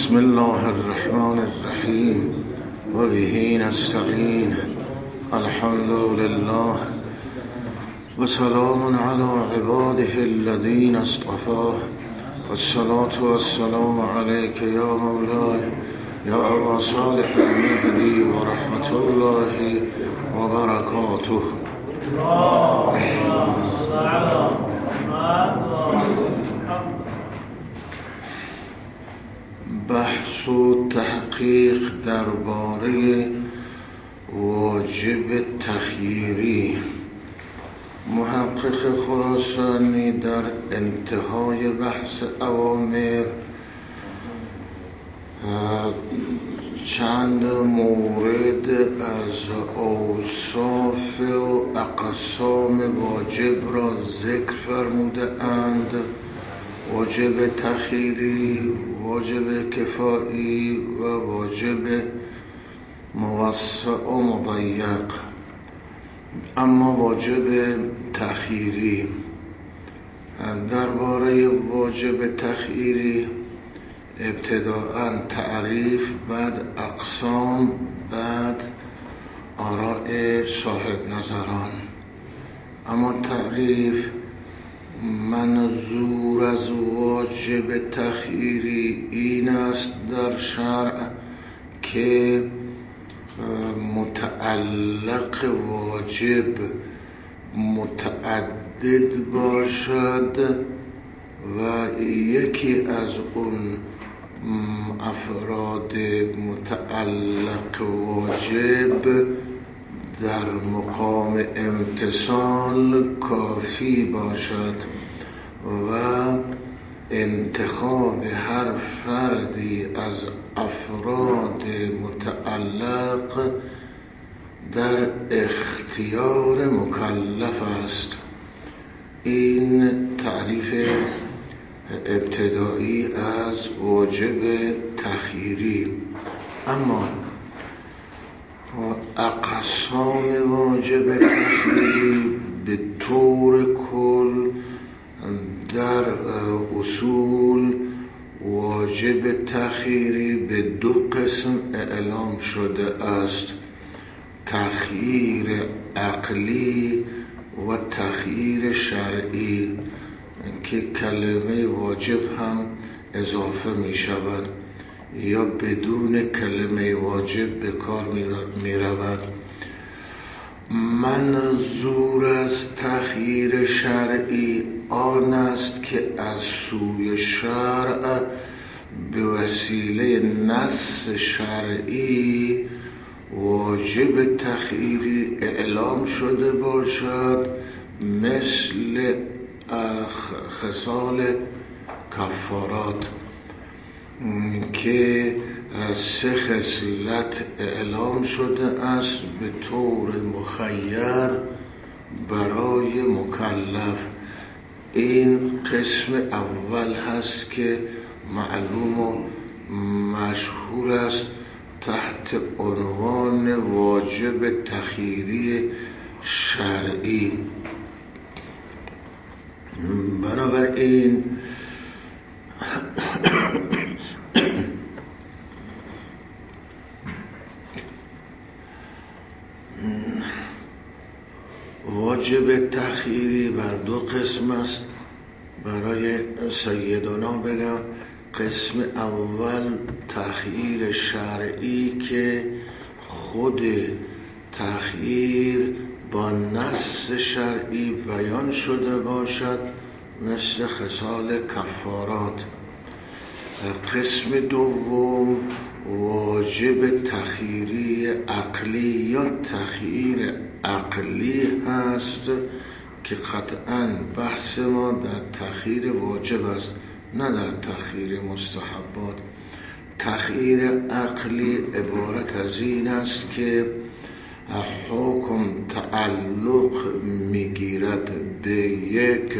بسم الله الرحمن الرحیم و به نستعین. الحمد لله و سلام علی عباده الذین اصطفاه و الصلاة و السلام علیک یا مولای یا ابا صالح المهدی و رحمت الله و برکاته. بحث و تحقیق درباره واجب تخییری. محقق خراسانی در انتهای بحث اوامر چند مورد از اوصاف و اقسام واجب را ذکر فرموده اند: واجب تخییری، واجب کفایی و واجب موسع و مضیق. اما واجب تخییری، درباره واجب تخییری ابتداءً تعریف، بعد اقسام، بعد آراء صاحب نظران. اما تعریف: منظور از واجب تخییری این است در شرع که متعلق واجب متعدد باشد و یکی از اون افراد متعلق واجب در مقام امتثال کافی باشد و انتخاب هر فردی از افراد متعلق در اختیار مکلف است. این تعریف ابتدایی از واجب تخییری. اما اقسام واجب تخییری به طور کل در اصول واجب تخییری به دو قسم اعلام شده است: تخییر عقلی و تخییر شرعی، که کلمه واجب هم اضافه می شود یا بدون کلمه واجب به کار می رود. منظور از تخییر شرعی آن است که از سوی شرع به وسیله نص شرعی واجب تخییری اعلام شده باشد، مثل خصال کفارات که 3 خصلت اعلام شده است به طور مخیر برای مکلف. این قسم اول هست که معلوم و مشهور است تحت عنوان واجب تخییری شرعی. بنابراین واجب تخییری بر 2 قسم است. برای سیدنا بگم: قسم اول تخییر شرعی که خود تخییر با نص شرعی بیان شده باشد، مثل خصال کفارات. قسم دوم واجب تخییری عقلی یا تخییر عقلی هست که قطعاً بحث ما در تخییر واجب است، نه در تخییر مستحبات. تخییر عقلی عبارت از این است که حکم تعلق میگیرد به یک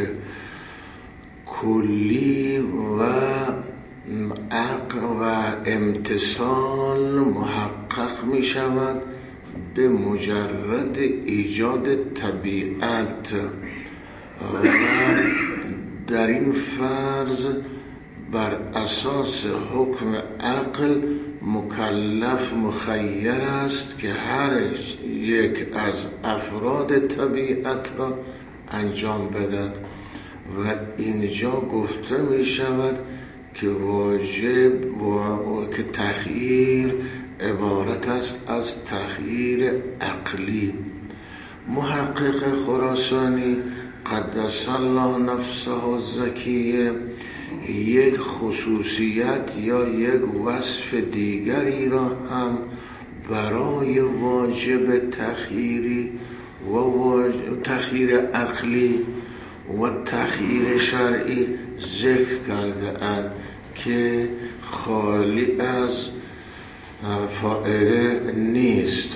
کلی و عقل و امتثال محقق می شود به مجرد ایجاد طبیعت و در این فرض بر اساس حکم عقل مکلف مخیر است که هر یک از افراد طبیعت را انجام بدهد و اینجا گفته می شود که واجب که تخییر عبارت است از تخییر عقلی. محقق خراسانی قدس الله نفسه الزکیه یک خصوصیت یا یک وصف دیگری را هم برای واجب تخییری و تخییر عقلی و تخییر شرعی ذکر کرده اند که خالی از فائده نیست.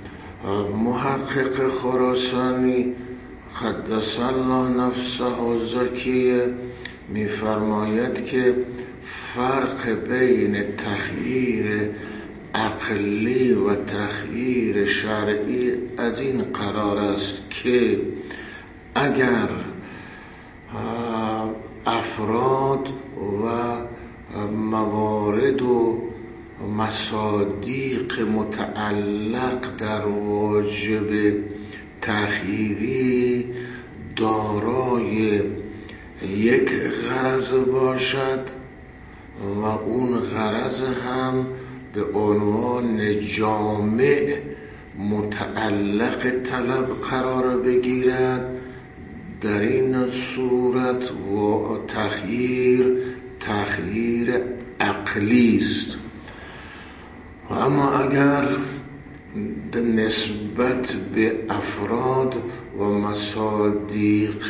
محقق خراسانی قدس الله نفسه الزکیه می‌فرماید که فرق بین تخییر عقلی و تخییر شرعی از این قرار است که اگر افراد و موارد و مصادیق متعلق در واجب تخییری دارای یک غرض باشد و اون غرض هم به عنوان جامع متعلق طلب قرار بگیرد، در این صورت و تخییر عقلی است. اما اگر نسبت به افراد و مصادیق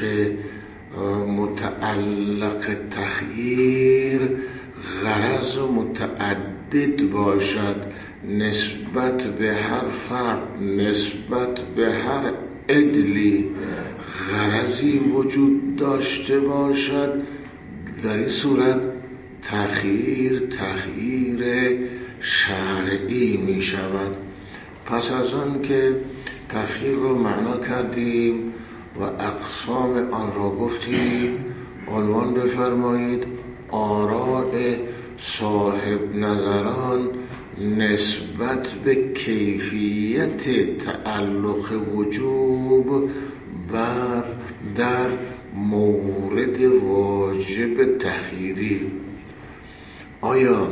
متعلق تخییر غرض متعدد باشد، نسبت به هر فرد، نسبت به هر عدلی غرضی وجود داشته باشد، در این صورت تخییر شرعی می شود. پس از آن که تخییر رو معنا کردیم و اقسام آن را گفتیم، عنوان بفرمایید آراء صاحب نظران نسبت به کیفیت تعلق وجوب در مورد واجب تخییری. آیا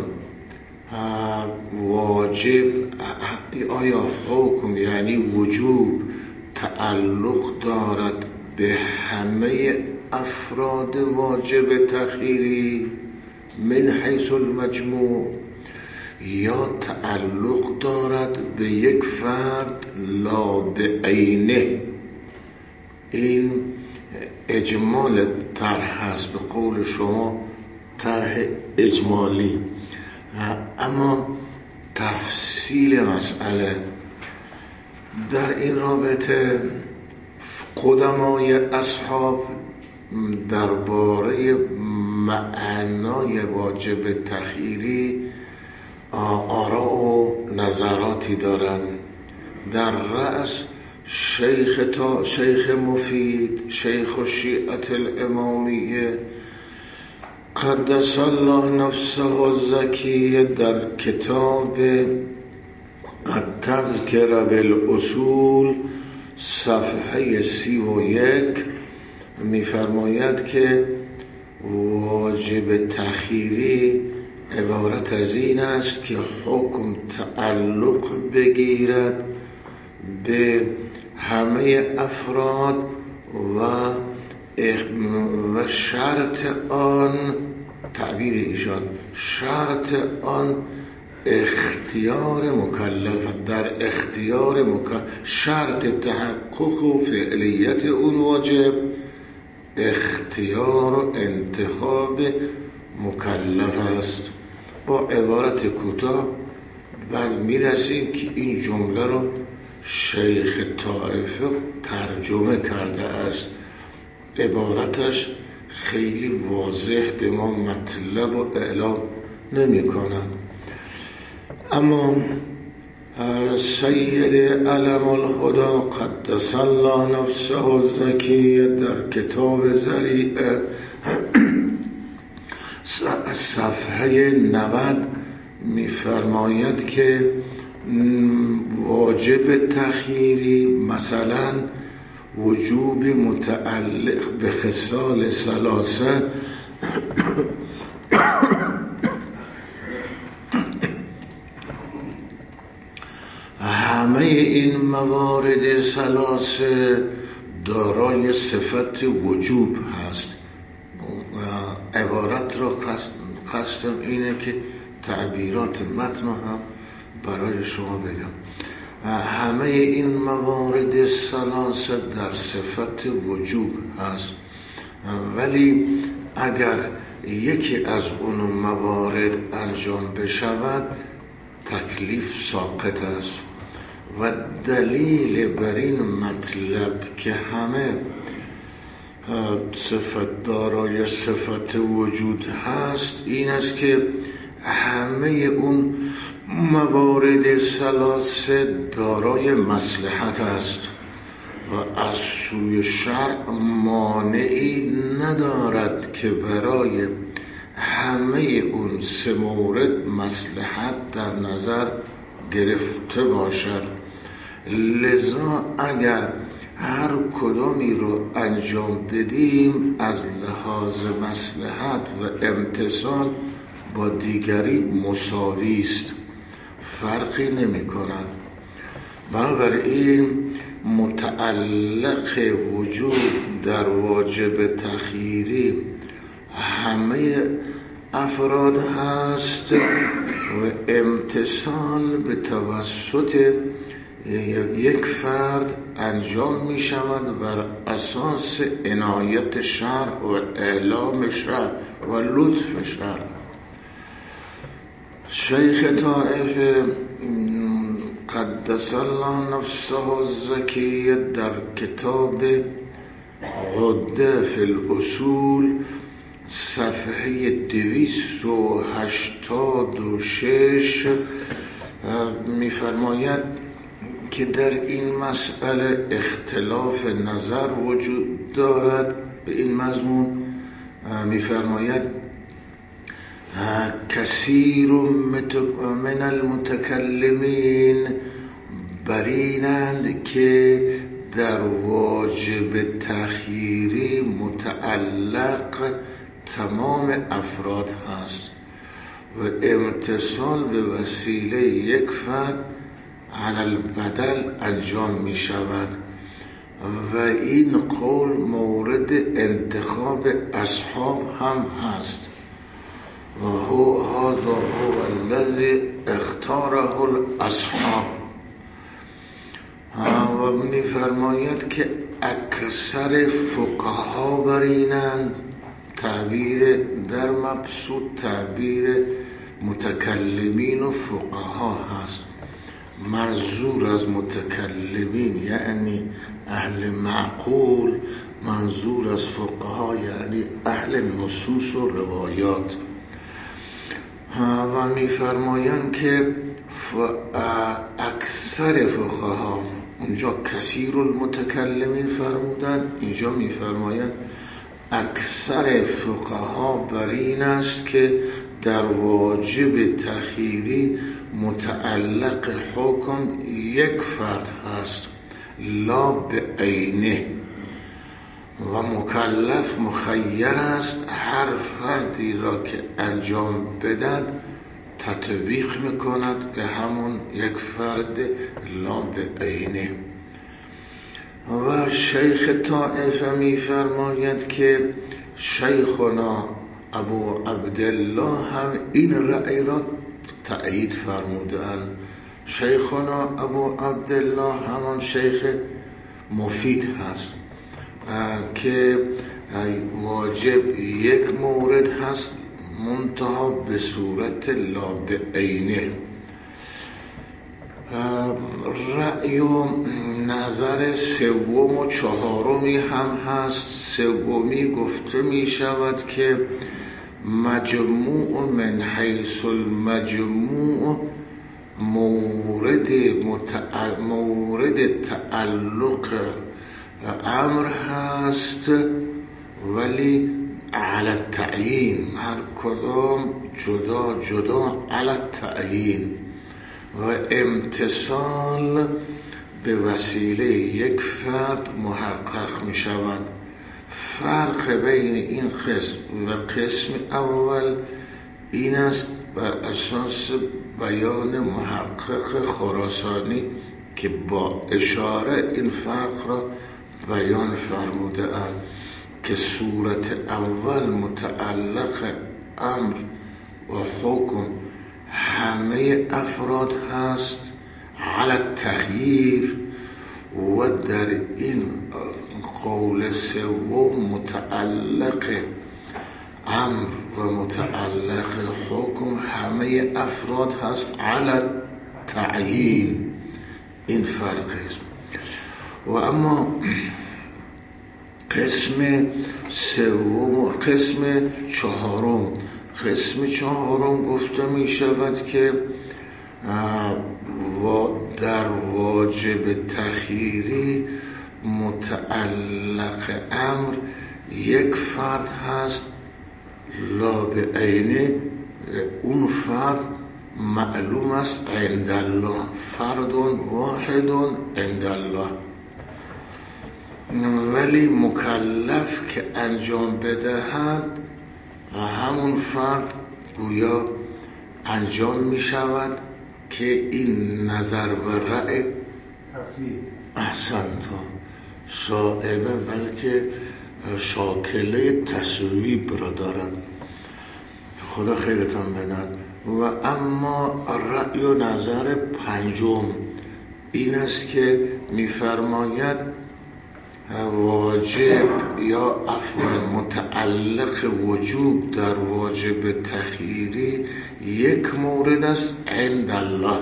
حکم یعنی وجوب تعلق دارد به همه افراد واجب تخییری من حیث المجموع، یا تعلق دارد به یک فرد لا به عینه؟ این اجمال طرح هست، به قول شما طرح اجمالی. اما تفصیل مسئله در این رابطه قدمای اصحاب درباره معنای واجب تخییری آراء و نظراتی دارند. در رأس شیخ مفید، شیخ الشیعة الامامیه قدس الله نفسه الزکیه در کتاب التذکره بالاصول صفحه 31 می‌فرماید که واجب تخییری عبارت از این است که حکم تعلق بگیرد به همه افراد و شرط آن، تعبیر ایشان، شرط آن اختیار مکلف، در اختیار مکلف، شرط تحقق و فعلیت اون واجب اختیار و انتخاب مکلف است. با عبارت کوتاه بعد میرسیم که این جمله رو شیخ طائفه ترجمه کرده است. عبارتش خیلی واضح به ما مطلب و اعلام نمی کنند. اما سید علم الهدی قدس الله نفسه الزکیه در کتاب ذریعه صفحه 90 می‌فرماید که واجب تخییری مثلا وجوب متعلق به خصال ثلاثه همه این موارد ثلاثه دارای صفت وجوب هست. عبارت را قصدم اینه که تعبیرات متن هم برای شما بگم. همه این موارد ثلاثه در صفت وجوب هست، ولی اگر یکی از اون موارد انجام بشود تکلیف ساقط است و دلیل بر این مطلب که همه صفت دارای صفت وجود هست این است که همه اون موارد ثلاثه دارای مصلحت است و از سوی شرع مانعی ندارد که برای همه اون سه مورد مصلحت در نظر گرفته باشد. لذا اگر هر کدامی رو انجام بدیم از لحاظ مصلحت و امتثال با دیگری مساوی است، فرقی نمی کند. بنابراین متعلق وجود در واجب تخییری همه افراد هست و امتثال به توسط یک فرد انجام می شود بر اساس عنایت شرع و اعلام شرع و لطف شرع. شیخ طائفه قدس الله نفسه الزکیه در کتاب عده فی الاصول صفحه 286 می‌فرماید که در این مسئله اختلاف نظر وجود دارد. به این مضمون می‌فرماید کثیر من المتکلمین برینند که در واجب تخییری متعلق تمام افراد هست و امتصال به وسیله یک فرد علی البدل انجام می شود و این قول مورد انتخاب اصحاب هم هست و هذا هو الذی اختاره الاصحاب. و می فرماید که اکثر فقها برینند، تعبیر در مبسوط تعبیر متکلمین و فقها هست. منظور از متکلمین یعنی اهل معقول، منظور از فقها یعنی اهل نصوص و روایات. و می‌فرمایند که اکثر فقها، اونجا کثیر المتکلمین فرمودن، اینجا می‌فرمایند اکثر فقها بر این است که در واجب تخییری متعلق حکم یک فرد هست لا به عینه و مکلف مخیر است هر فردی را که انجام بدهد تطبیق میکند به همون یک فرد لا به عینه. و شیخ طائفه میفرماید که شیخنا ابو عبدالله هم این رأی را تأیید فرمودن. شیخنا ابو عبدالله همان شیخ مفید هست که واجب یک مورد هست منتها به صورت لا به عینه. رأی و نظر سوم و چهارمی هم هست. سومی گفته می شود که مجموع من حیث المجموع مورد تعلق امر هست، ولی علی التعیین، هر کدام جدا جدا علی التعیین، و امتصال به وسیله یک فرد محقق می شود. فرق بین این قسم و قسم اول این است بر اساس بیان محقق خراسانی که با اشاره این فرق را بیان فرموده اند که صورت اول متعلق امر و حکم همه افراد هست علی التخییر، و در این قول سوم متعلق امر و متعلق حکم همه افراد هست علی التعیین. این فرق است. و اما قسم سوم، قسم چهارم گفته می شود که در واجب تخییری متعلق امر یک فرد هست لا به عینه، اون فرد معلوم است عند الله، فرد واحد عند الله، ولی مکلف که انجام بدهد همون فرد گویا انجام می شود که این نظر و رأی احسنتون صاحبه بلکه شاکله تصویب را دارد. خدا خیرتان بدهد. و اما رأی و نظر پنجم این است که می‌فرماید واجب یا عفوا متعلق وجوب در واجب تخییری یک مورد است عند الله،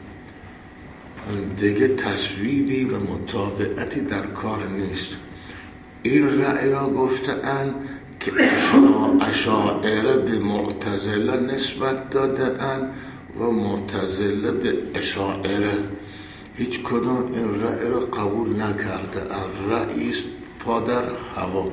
دیگه تصویبی و مطابقتی در کار نیست. این رأی را گفته‌اند که اشاعره به معتزله نسبت داده‌اند و معتزله به اشاعره. هیچ کدام این رأی را قبول نکرده. رأی است پا در هوا.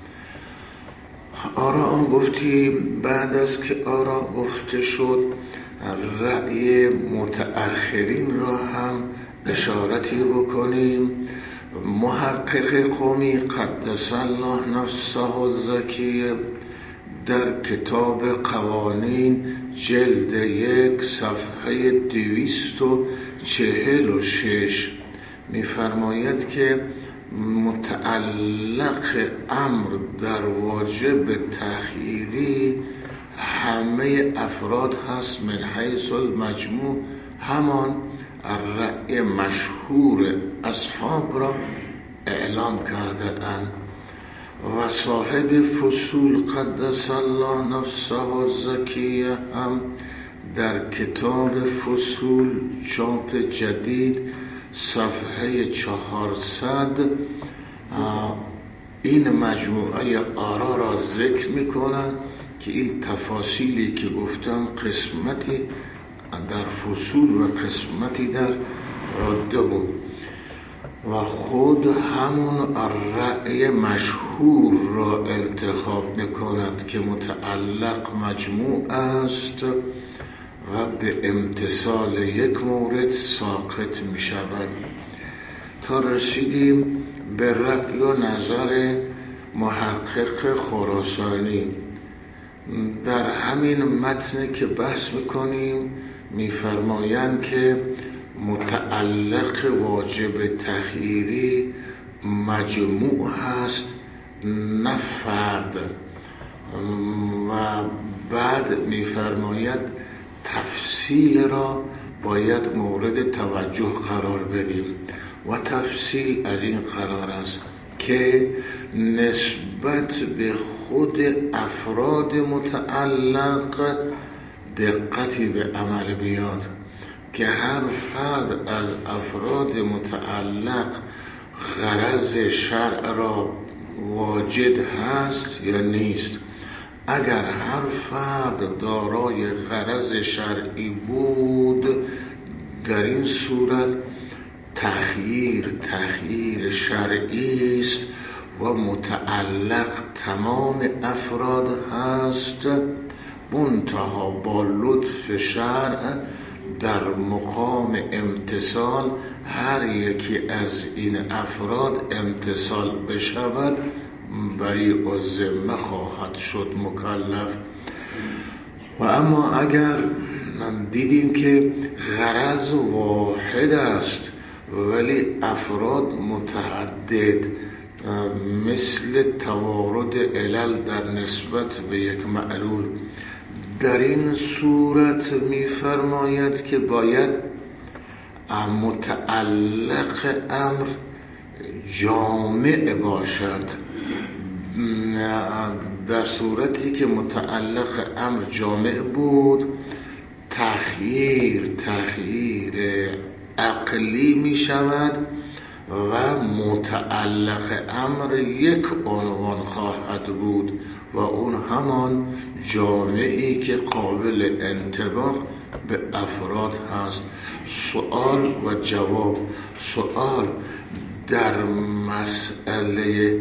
آرا گفتیم بعد از که آرا گفته شد رأی متأخرین را هم اشارتی بکنیم. محقق قمی قدس الله نفسه الزکیه در کتاب قوانین جلد 1 صفحه 246 می‌فرماید که متعلق امر در واجب تخییری همه افراد هست من حیث المجموع، همان رأی مشهور اصحاب را اعلام کرده اند. و صاحب فصول قدس الله نفسه الزکیه هم در کتاب فصول چاپ جدید صفحه 400 این مجموعه آرا را ذکر میکنن که این تفاصیلی که گفتم قسمتی در فصول و قسمتی در رده بود و خود همون رأی مشهور را انتخاب میکند که متعلق مجموع است و به امتصال یک مورد ساقط می شود. تا رسیدیم به رأی و نظر محقق خراسانی. در همین متن که بحث میکنیم میفرمایند که متعلق واجب تخییری مجموع هست نه فرد، و بعد میفرماید تفصیل را باید مورد توجه قرار بدیم و تفصیل از این قرار است که نسبت به خود افراد متعلق دقتی به عمل بیاد که هر فرد از افراد متعلق غرض شرع را واجد هست یا نیست. اگر هر فرد دارای غرض شرعی بود در این صورت تخییر شرعی است و متعلق تمام افراد هست، منتها با لطف شرع در مقام امتثال هر یکی از این افراد امتثال بشود بری و ذمه خواهد شد مکلف. و اما اگر دیدیم که غرض واحد است ولی افراد متعدد، مثل توارد علل در نسبت به یک معلول، در این صورت می‌فرماید که باید متعلق امر جامع باشد. در صورتی که متعلق امر جامع بود، تخییر عقلی می شود و متعلق امر یک عنوان خواهد بود و اون همان جامعی که قابل انطباق به افراد هست. سوال و جواب. سوال در مسئله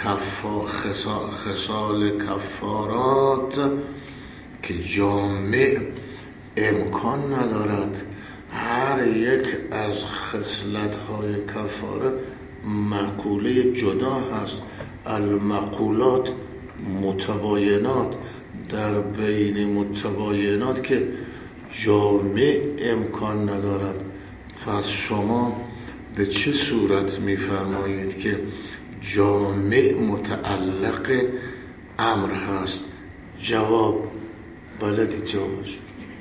خصال کفارات که جامع امکان ندارد هر یک از خصلت‌های کفاره مقوله جدا هست. المقولات متباینات، در بین متباینات که جامع امکان ندارد. پس شما به چه صورت می‌فرمایید که جامع متعلق امر هست؟ جواب بلدید، جوابش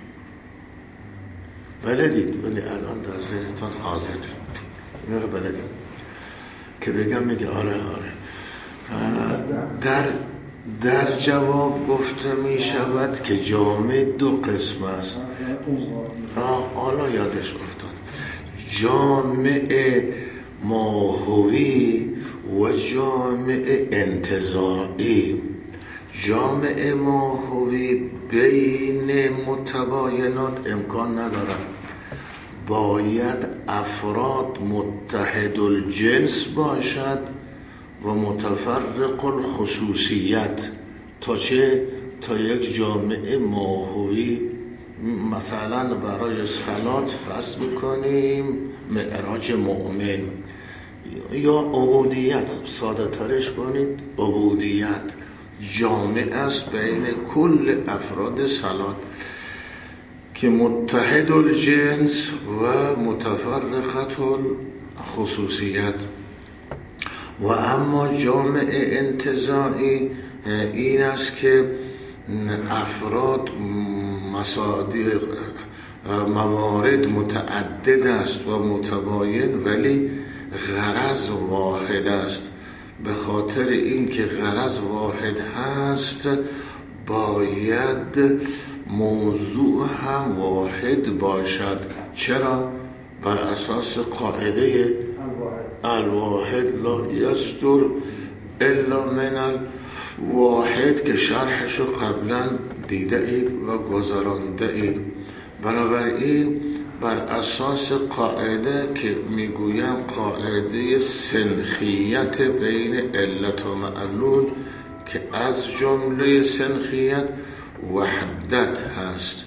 بلدید ولی الان در ذهنتان حاضر اینا رو بلدید که بگم میگه آره. در جواب گفته می شود که جامع دو قسم است. حالا یادش افتاد. جامع ماهوی و جامع انتزاعی. جامع ماهوی بین متباینات امکان ندارد، باید افراد متحد الجنس باشد و متفرق الخصوصیت. تا چه؟ تا یک جامعه ماهوی، مثلا برای صلات فرض بکنیم معراج مؤمن، یا عبودیت، ساده ترش کنید عبودیت، جامع است بین کل افراد صلات که متحد الجنس و متفرقت الخصوصیت. و اما جامع انتزاعی این است که افراد مصادیق موارد متعدد است و متباین ولی غرض واحد است. به خاطر اینکه غرض واحد هست باید موضوع هم واحد باشد. چرا؟ بر اساس قاعده الواحد لا یصدر الا من الواحد که شرحشو قبلا دیده اید و گذرانده اید. بنابراین بر اساس قاعده که میگویم قاعده سنخیت بین علت و معلول که از جمله سنخیت وحدت هست،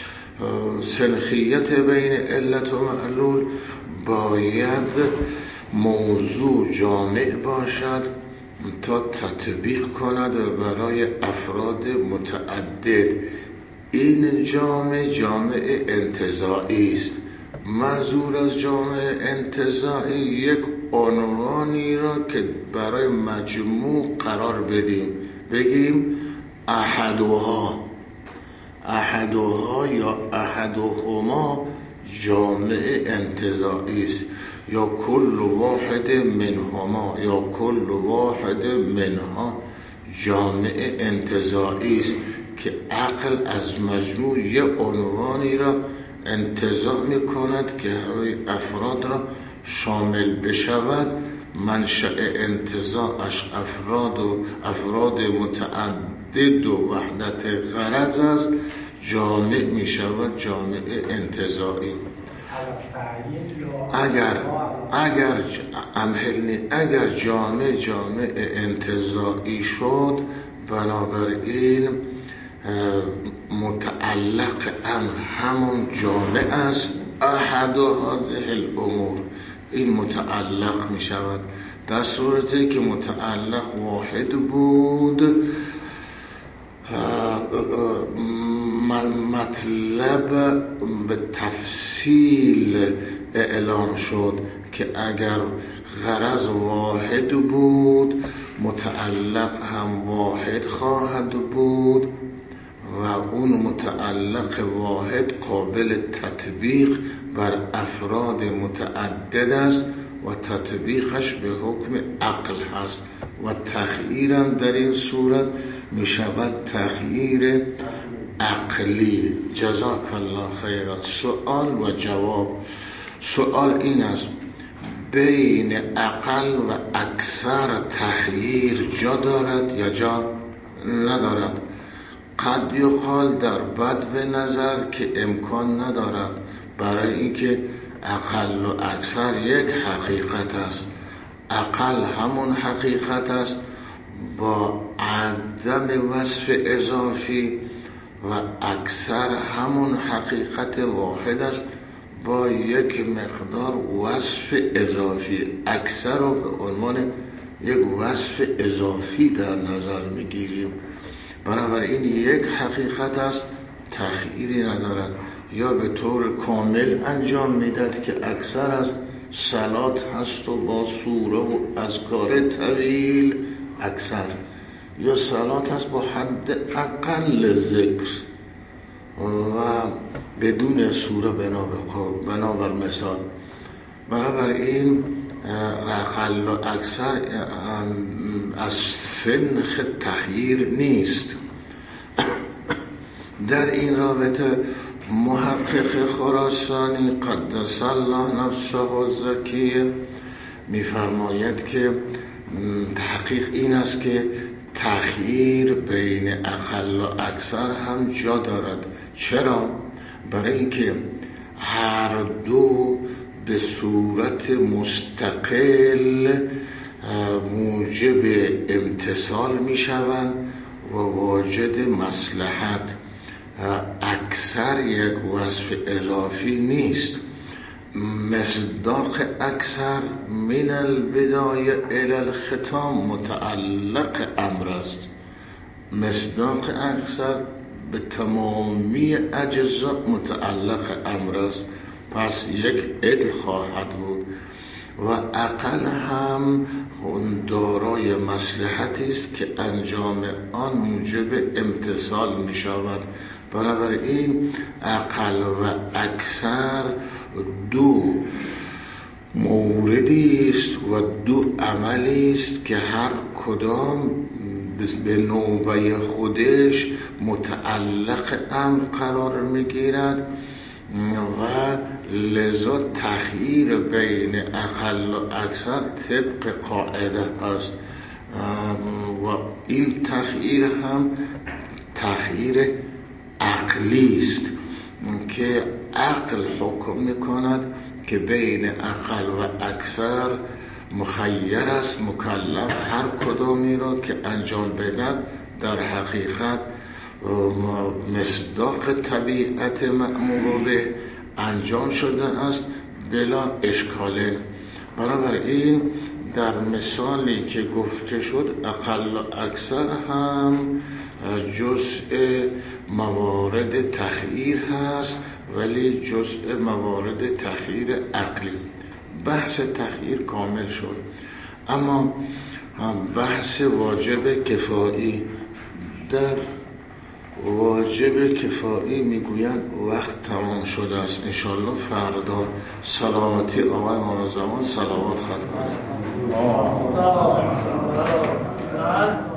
سنخیت بین علت و معلول باید موضوع جامع باشد تا تطبیق کند برای افراد متعدد. این جامع انتزاعی است. منظور از جامع انتزاعی یک عنوانی را که برای مجموع قرار بدیم، بگیم احدها یا احدهما جامع انتزاعی است، یا کل واحد منهما یا کل واحد منها جامع انتزاعی است که عقل از مجموع یک عنوانی را انتزاع می کند که همه افراد را شامل بشود. منشأ انتزاعش افراد متعدد و وحدت غرض است، جامع می شود جامع انتزاعی. اگر جامع انتزاعی شد، بنابراین متعلق امر همون جامع است. احد هذه الامور، این متعلق می شود. در صورتی که متعلق واحد بود، مطلب به تفصیل اعلام شد که اگر غرض واحد بود، متعلق هم واحد خواهد بود و اون متعلق واحد قابل تطبیق بر افراد متعدد است و تطبیقش به حکم عقل هست و تخییرم در این صورت می شود تخییر عقلی. جزاک الله خیرا. سوال و جواب. سوال این است: بین اقل و اکثر تخییر جا دارد یا جا ندارد؟ قد یقال در بد به نظر که امکان ندارد، برای اینکه اقل و اکثر یک حقیقت است. اقل همون حقیقت است با عدم وصف اضافی و اکثر همون حقیقت واحد است با یک مقدار وصف اضافی. اکثر رو به عنوان یک وصف اضافی در نظر میگیریم. بنابراین یک حقیقت است، تخییری ندارد. یا به طور کامل انجام میداد که اکثر از صلات هست و با سوره و اذکار طویل اکثر، یا صلات هست با حد اقل ذکر و بدون سوره بنابر مثال. بنابراین اقل و اکثر از سنخ تخییر نیست. در این رابطه محقق خراسانی قدس الله نفسه الزکیه می‌فرماید که تحقیق این است که تخییر بین اقل و اکثر هم جا دارد. چرا؟ برای اینکه هر دو به صورت مستقل موجب امتثال می‌شوند و واجد مصلحت. اکثر یک وصف اضافی نیست. مصداق اکثر من البدایه الی الختام متعلق امر است. مصداق اکثر به تمامی اجزا متعلق امر است، پس یک عدل خواهد بود. و اقل هم دارای مصلحتی است که انجام آن موجب امتثال می شود. بنابراین اقل و اکثر دو موردی است و دو عملی است که هر کدام به نوبه خودش متعلق امر قرار می گیرد و لذا تخییر بین اقل و اکثر طبق قاعده است و این تخییر هم تخییر عقلی است که عقل حکم میکند که بین اقل و اکثر مخیر است، مکلف هر کدامی را که انجام بدهد در حقیقت مصداق طبیعت مأمور به انجام شده است بلا اشکال. بنابراین در مثالی که گفته شد اقل و اکثر هم جزء موارد تخییر هست، ولی جزء موارد تخییر عقلی. بحث تخییر کامل شد. اما بحث واجب کفایی. در واجب کفایی میگویند وقت تمام شده است. انشالله فردا سلامتی آقای امام زمان صلوات ختم کنیم.